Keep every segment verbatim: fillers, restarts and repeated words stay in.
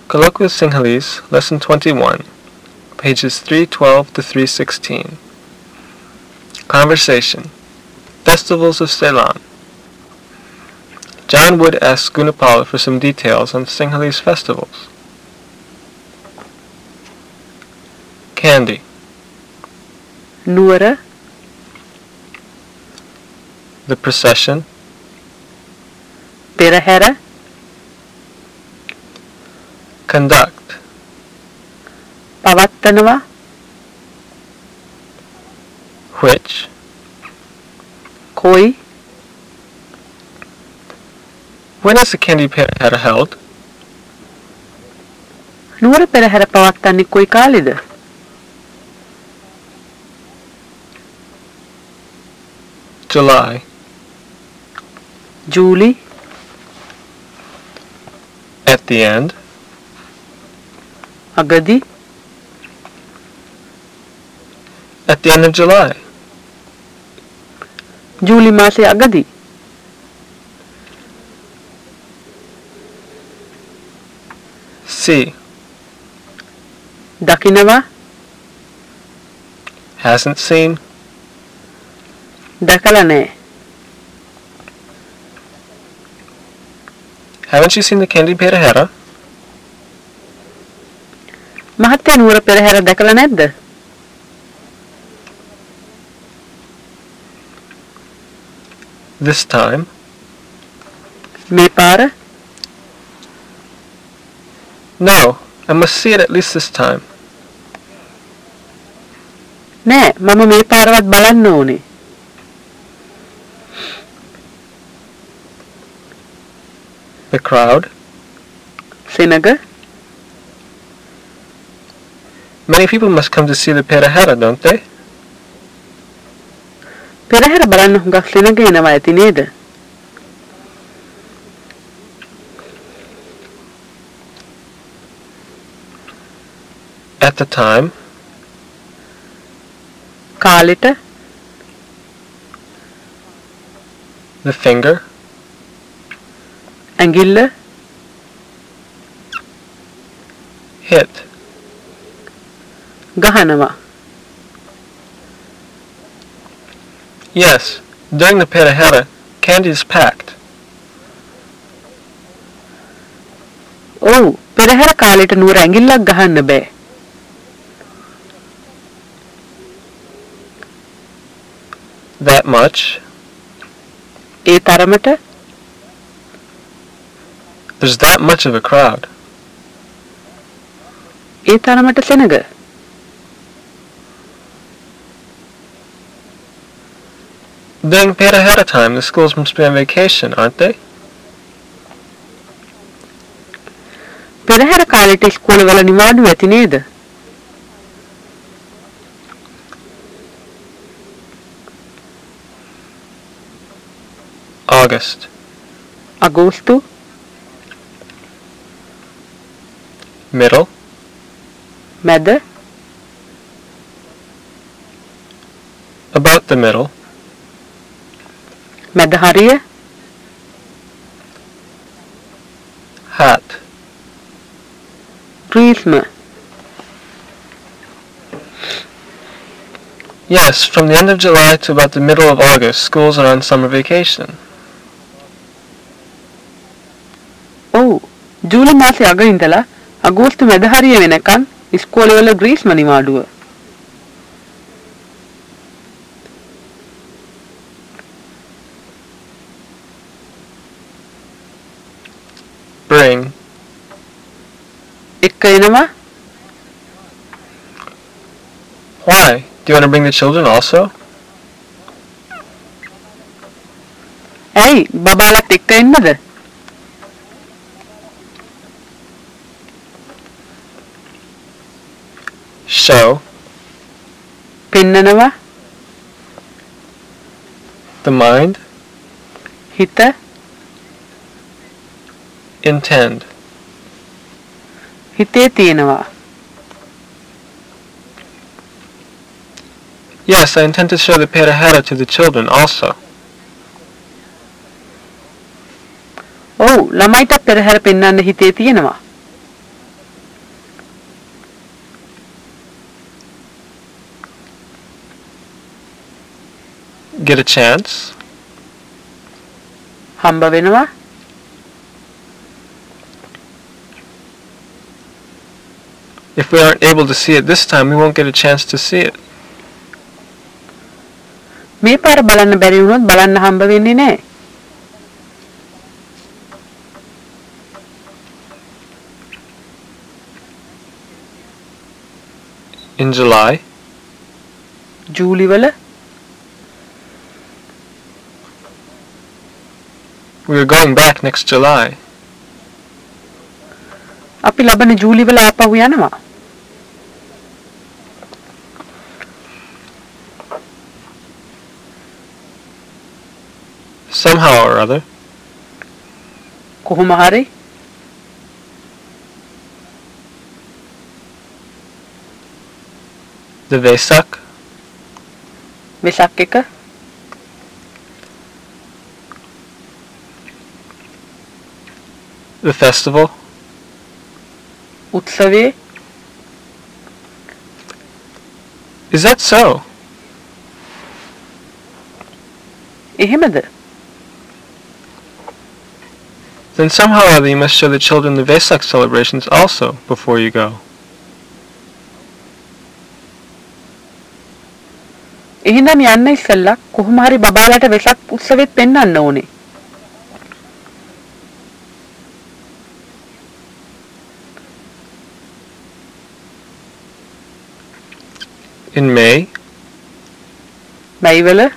Colloquial Sinhalese, Lesson twenty-one, pages three twelve to three sixteen. Conversation. Festivals of Ceylon. John Wood asks Gunapala for some details on Sinhalese festivals. Candy. Nuwara. The procession. Perahera. Conduct. Pavattanawa. Which. Koi. When is the Candy Perahera held? Nuwara perahera pavattane koi kaleda? July. July. At the end. Agadi. At the end of July. July mase agadi. C. Dakinawa. Hasn't seen. Dakala naha. Haven't you seen the Candy Perahera? Mahattaya nuwara perahera dakala nadda? This time. Me para? No, I must see it at least this time. Nෑ, මම මේ පාරවත් බලන්න ඕනේ. The crowd. සෙනග. Many people must come to see the Perahera, don't they? පෙරහැර බලන්න හුඟක් සෙනග එනවා ඇති නේද? At the time. කාලෙට. The finger. ඇඟිල්ල. Hit. ගහනවා. Yes, during the Perahera, candy is packed. ඔව්, පෙරහැර කාලෙට නුවර ඇඟිල්ලක් ගහන්න බෑ. That much. ඒ තරමට. There's that much of a crowd. ඒ තරමට සෙනග. During Perahera time, the schools must be on vacation, aren't they? පෙරහැර කාලෙට ඉස්කෝලවල නිවාඩු ඇති නේද? August. අගෝස්තු. Middle. මැද. About the middle. මැද හරිය. Hat. ග්‍රීස්ම. Yes, from the end of July to about the middle of August, schools are on summer vacation. ඔව්, ජූලි මාසේ අග ඉඳලා අගෝස්තු මැද හරිය වෙනකන් ඉස්කෝලවල ග්‍රීස්ම නිවාඩුව. Bring. එක්ක එනවා. Why? Do you want to bring the children also? ඇයි බබාලත් එක්ක එන්නද? Show. පෙන්නනවා. The mind. හිත. Intend. හිතේ තියෙනවා. Yes, I intend to show the Perahera to the children also. ඔව් ළමයිට පෙරහැර පෙන්වන්න හිතේ තියෙනවා. get a chance. හම්බ වෙනවා. If we aren't able to see it this time, we won't get a chance to see it. මේ පාර බලන්න බැරි වුණොත් බලන්න හම්බ වෙන්නේ නැහැ. In July, ජූලි වල we are going back next July. අපි ලබන ජූලි වල ආපහු යනවා. Somehow or other, කොහොම හරි the Vesak, වෙසක් එක the festival, උත්සවයේ is that so? එහෙමද? Then somehow or other you must show the children the Vesak celebrations also before you go. එහෙනම් යන්න ඉස්සෙල්ලා කොහොම හරි බබාලට වෙසක් උත්සවෙත් පෙන්වන්න ඕනේ. In May, මැයි වල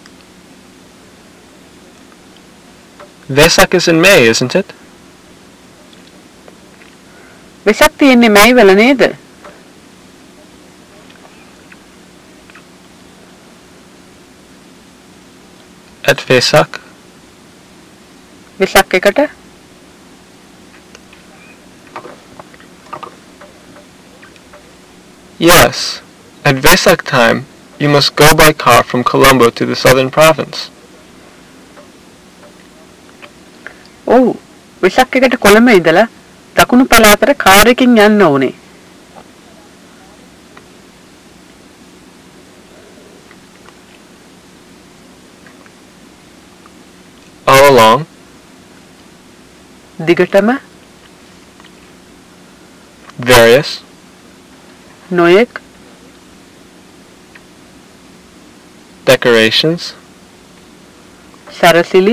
Vesak is in May, isn't it? Vesak තියෙන්නේ මැයි වල නේද? At Vesak, වෙසක් එකට yes. At Vesak time, you must go by car from Colombo to the southern province. ඔව් වෙසක් එකට කොළඹ ඉඳලා දකුණු පළාතට කාර් එකකින් යන්න ඕනේ. All along, දිගටම various, නොයෙක් decorations, සැරසිලි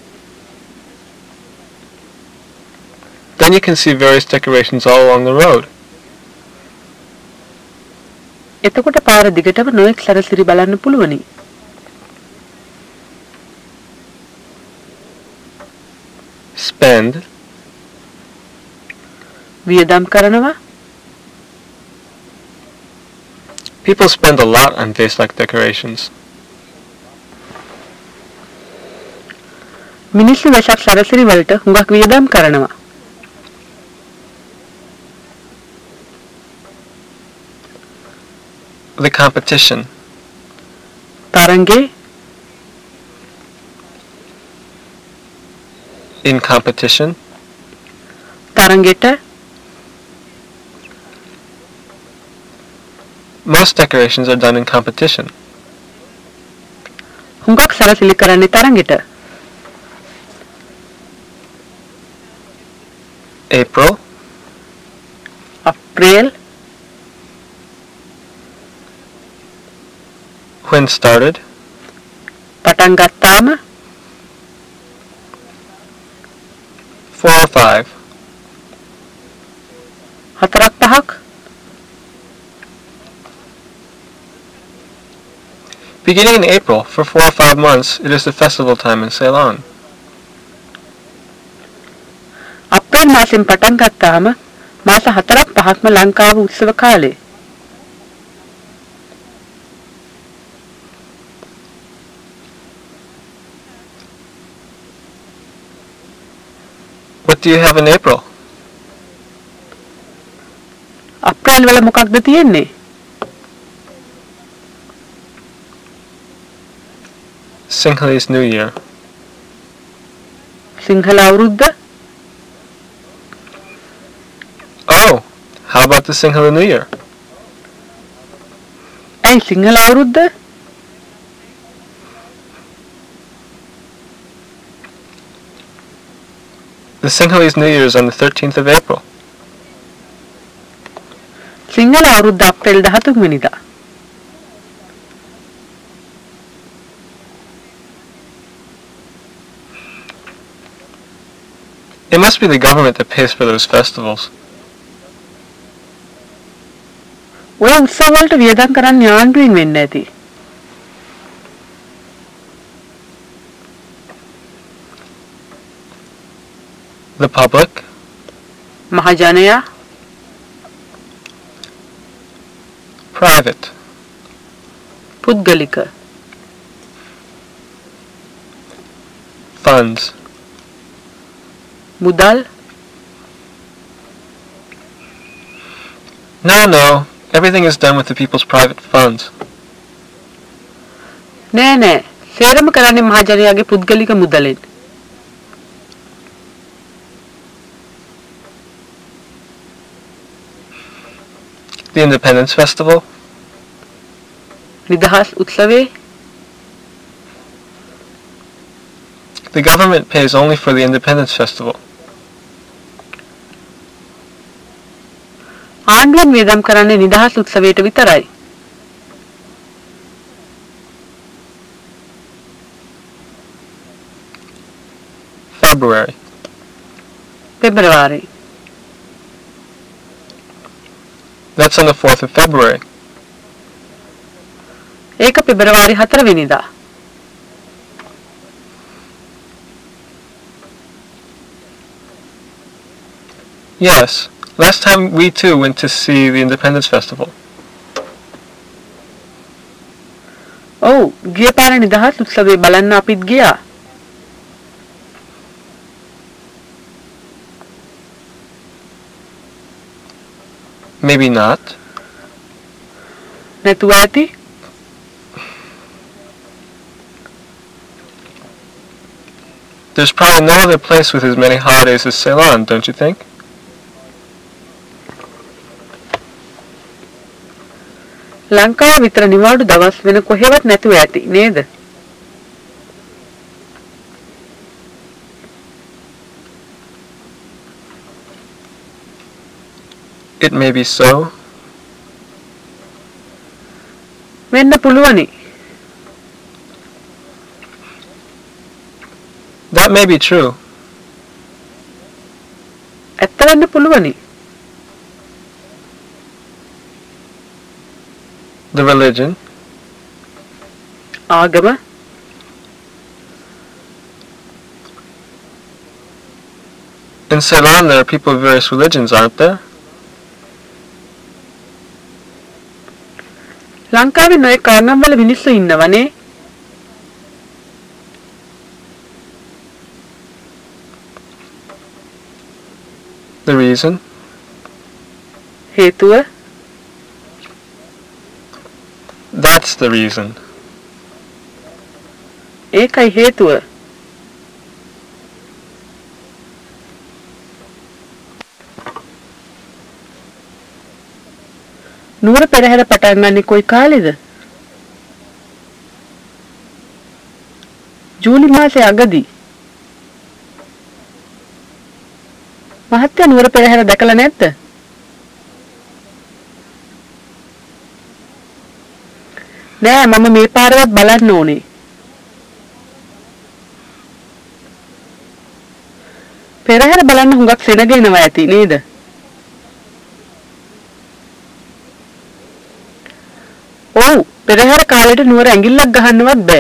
then you can see various decorations all along the road. එතකොට පාර දිගටම නොයෙක් සැරසිලි බලන්න පුළුවනි. Spend, වියදම් කරනවා. people spend a lot on Vesak decorations. මිනිස්සු වෙසක් සැරසිලි වලට හුඟක් වියදම් කරනවා. The competition, තරංගේ in competition, තරංගෙට most decorations are done in competition. හුඟක් සැරසිලි කරන්නේ තරංගෙට. April, අප්‍රේල් when started, පටන් ගත්තාම four or five, හතරක් පහක් beginning in April for four or five months. It is the festival time in Ceylon. අප්‍රේල් මාසෙන් පටන් ගත්තාම මාස හතරක් පහක්ම ලංකාව උත්සව කාලේ. What do you have in April? අප්‍රේල් වල මොකක්ද තියෙන්නේ? Sinhalese New Year. සිංහල අවුරුද්ද? Oh, how about the Sinhala New Year? ඇයි සිංහල අවුරුද්ද? The Sinhalese New Year is on the thirteenth of April. Sinhala අවුරුද්ද අප්‍රේල් දහතුන් වෙනිදා. It must be the government that pays for those festivals. ඔය උත්සව වලට වියදම් කරන්නේ ආණ්ඩුවෙන් වෙන්න ඇති. The public? මහජනයා. Private. පුද්ගලික. Funds. මුදල්. No, no. Everything is done with the people's private funds. නෑ නෑ. සේරම කරන්නේ මහජනයාගේ පුද්ගලික මුදලෙන්. The Independence Festival? නිදහස් උත්සවේ. The government pays only for the Independence Festival. ආණ්ඩුවෙන් වියදම් කරන්නේ නිදහස් උත්සවයට විතරයි. February. පෙබරවාරි. That's on the fourth of February. ඒක පෙබරවාරි හතර වෙනිදා. Yes. Last time we too went to see the Independence Festival. ඔව්, ගිය පාර නිදහස් උත්සවය බලන්න අපිත් ගියා. Maybe not. නැතුව ඇති. There's probably no other place with as many holidays as Ceylon, don't you think? ලංකාව විතර නිවාඩු දවස් වෙන කොහෙවත් නැතුව ඇති නේද? It may be so. වෙන්න පුළුවනි. That may be true. ඇත්ත වෙන්න පුළුවනි. The religion? ආගම. In Ceylon there are people of various religions, aren't there? ලංකාවේ නොයෙක් කාරණම් වල මිනිස්සු ඉන්නවනේ. The reason? හේතුව. That's the reason. ඒකයි හේතුව. නුවර පෙරහැර පටන් ගන්නේ කොයි කාලෙද? ජූලි මාසේ අගදී. මහත්තයා නුවර පෙරහැර දැකලා නැද්ද? නෑ මම මේ පාරවත් බලන්න ඕනේ. පෙරහැර බලන්න හුඟක් සෙනගෙනවා ඇති නේද? ඔව් පෙරහැර කාලෙට නුවර ඇඟිල්ලක් ගහන්නවත් බෑ.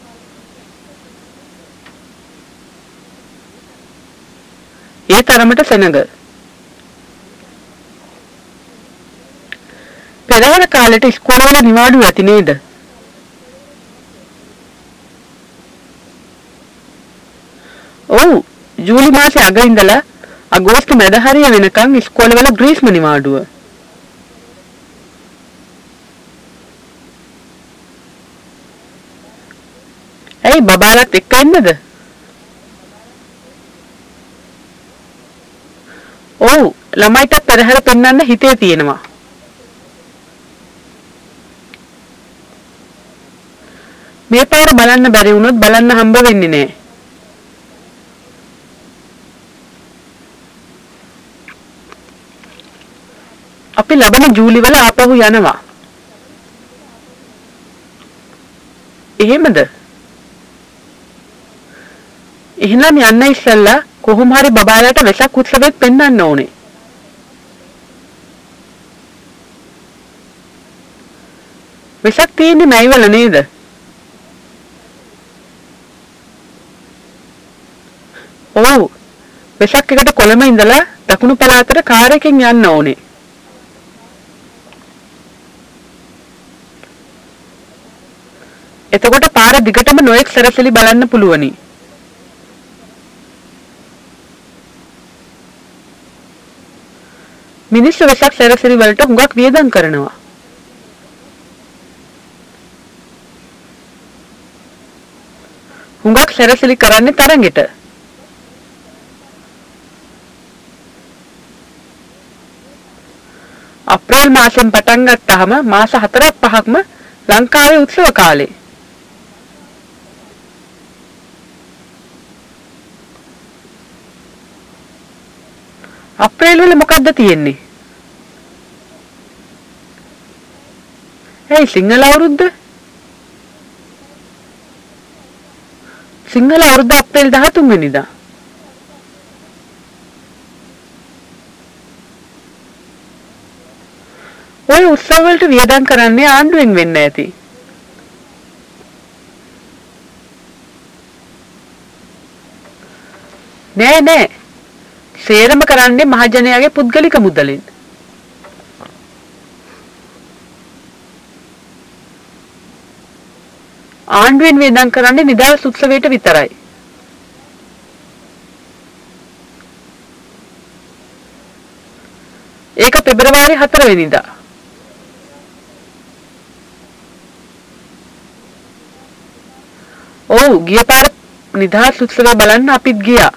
ඒ තරමට සෙනග. පෙරහැර කාලෙට ඉස්කෝලේ වල නිවාඩු ඇති නේද? ඔව් ජූලි මාසේ අග ඉඳලා අගෝස්තු මැද හරිය වෙනකන් ඉස්කෝලේ වල ග්‍රීස්ම නිවාඩුව. ඇයි බබාලත් එක්ක ඉන්නද? ඔව් ළමයිට පෙරහැර පෙන්වන්න හිතේ තියෙනවා. මේ පාර බලන්න බැරි වුණොත් බලන්න හම්බ වෙන්නේ නෑ. අපි ලබන ජූලි වල ආපහු යනවා. එහෙමද? එහෙනම් යන්න ඉස්සෙල්ලා කොහොම හරි බබාලාට වෙසක් උත්සවෙත් පෙන්වන්න ඕනේ. වෙසක් තියෙන්නේ මැයිවල නේද? ඔව්. වෙසක් එකට කොළඹ ඉඳලා දකුණු පළාතට කාර් එකෙන් යන්න ඕනේ. එතකොට පාර දිගටම නොයෙක් සැරසිලි බලන්න පුළුවනි. මිනිස්සු වෙසක් සැරසිලි වලට හුඟක් වියදම් කරනවා. හුඟක් සැරසිලි කරන්නේ තරගෙට. අප්‍රේල් මාසෙන් පටන් ගත්තාම මාස හතරක් පහක්ම ලංකාවේ උත්සව කාලේ. අප්‍රේල් වල මොකද්ද තියෙන්නේ? ඒ සිංහල අවුරුද්ද? සිංහල අවුරුද්ද අප්‍රේල් දහතුන් වෙනිදා. ඔය උත්සව වලට වියදම් කරන්නේ ආණ්ඩුවෙන් වෙන්න ඇති. නෑ නෑ. සේරම කරන්නේ මහජනයාගේ පුද්ගලික මුදලින්. ආණ්ඩුවෙන් වියදම් කරන්නේ නිදහස් උත්සවයට විතරයි. ඒක පෙබරවාරි හතර වෙනිදා. ඔව් ගිය පාර නිදහස් උත්සවය බලන්න අපිත් ගියා.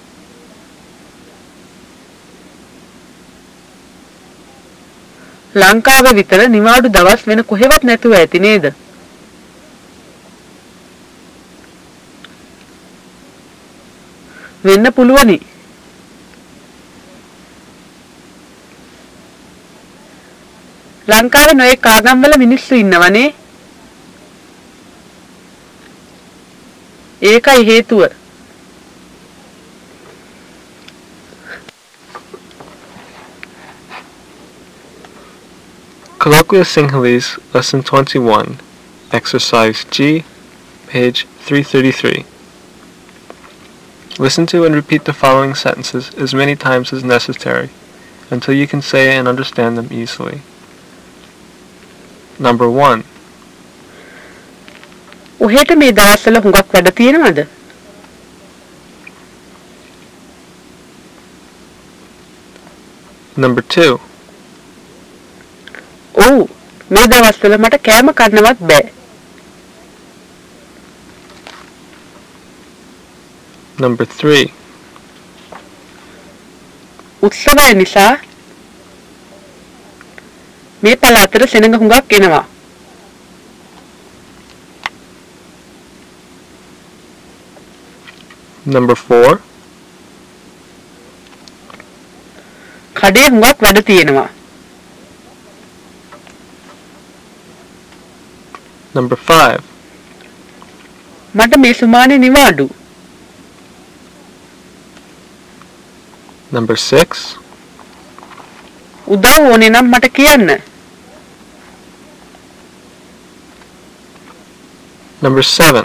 ලංකාවේ විතර නිවාඩු දවස් වෙන කොහෙවත් නැතුව ඇති නේද? වෙන්න පුළුවනි. ලංකාවේ නොයෙක් ආගම් වල මිනිස්සු ඉන්නවනේ. ඒකයි හේතුව. Colloquial Sinhalese, Lesson twenty-one, Exercise G, page three thirty-three. Listen to and repeat the following sentences as many times as necessary, until you can say and understand them easily. Number one. ඔහෙට මේ දවස්වල හුඟක් වැඩ තියෙනවද? Number two. ඔව් මේ දවස්වල මට කෑම කන්නවත් බෑ. Number three. උත්සවය නිසා මේ පළාතට සෙනඟ හුඟක් එනවා. Number four. කඩේ හුඟක් වැඩ තියෙනවා. Number five. මට මේ සුමානේ නිවාඩු. Number six. උදව් ඕනේ නම් මට කියන්න. Number seven.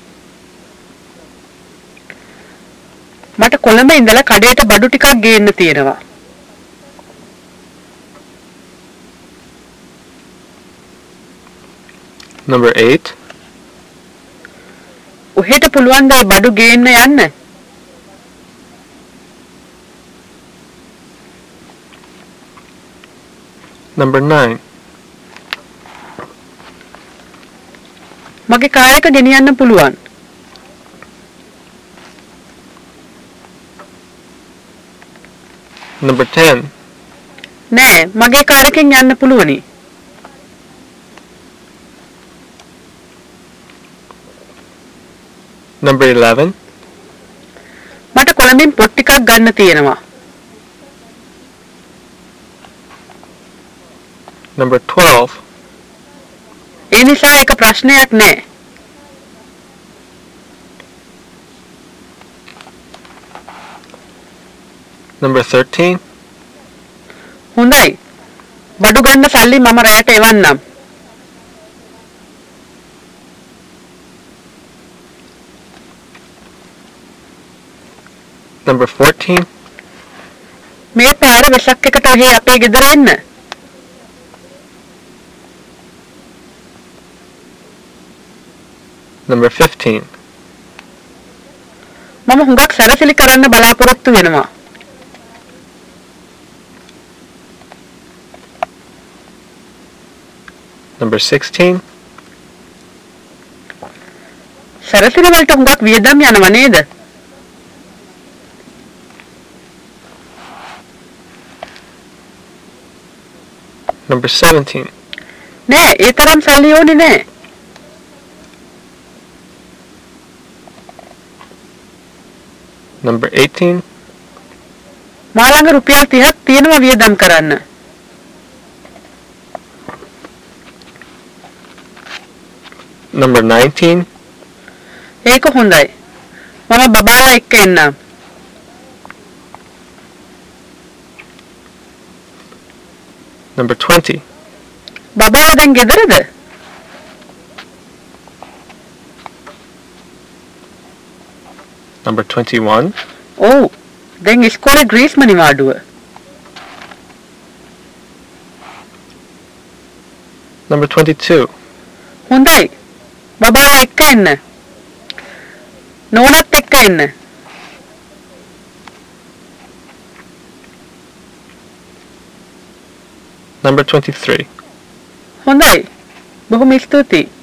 මට කොළඹ ඉඳලා කඩේට බඩු ටිකක් ගේන්න තියෙනවා. Number eight. ඔහෙට පුළුවන් ද බඩු ගේන්න යන්න? Number nine. මගේ කාර් එක ගෙනියන්න පුළුවන්. Number ten. නෑ මගේ කාර් එකෙන් යන්න පුළුවනි. Number eleven. මට කොළඹින් පොත් ටිකක් ගන්න තියෙනවා. Number twelve. ඒ නිසා ඒක ප්‍රශ්නයක් නෑ. Number thirteen. හොඳයි. බඩු ගන්න සල්ලි මම රැයට එවන්නම්. Number fourteen. මේ පාර වෙසක් එකට ඔහේ අපේ ගෙදර එන්න. Number fifteen. මම හුඟක් සැරසිලි කරන්න බලාපොරොත්තු වෙනවා. Number sixteen. සැරසිලි වලට හුඟක් වියදම් යනවා නේද? Number seventeen. නෑ ඒ තරම් සල්ලි ඕනේ නෑ. Number eighteen. මා ළඟ රුපියල් තිහක් තියෙනවා වියදම් කරන්න. Number nineteen. ඒක හොඳයි. මම බබාලා එක්ක එන්නම්. Number twenty. බබාලා දැන් ගෙදරද? Number twenty-one. ඔව්. දැන් ඉස්කෝලේ ග්‍රීස්ම නිවාඩුව. Number twenty-two. හොඳයි. බබාලා එක්ක එන්න. නෝනත් එක්ක එන්න. Number twenty-three. හොඳයි. බොහොම ස්තුතියි.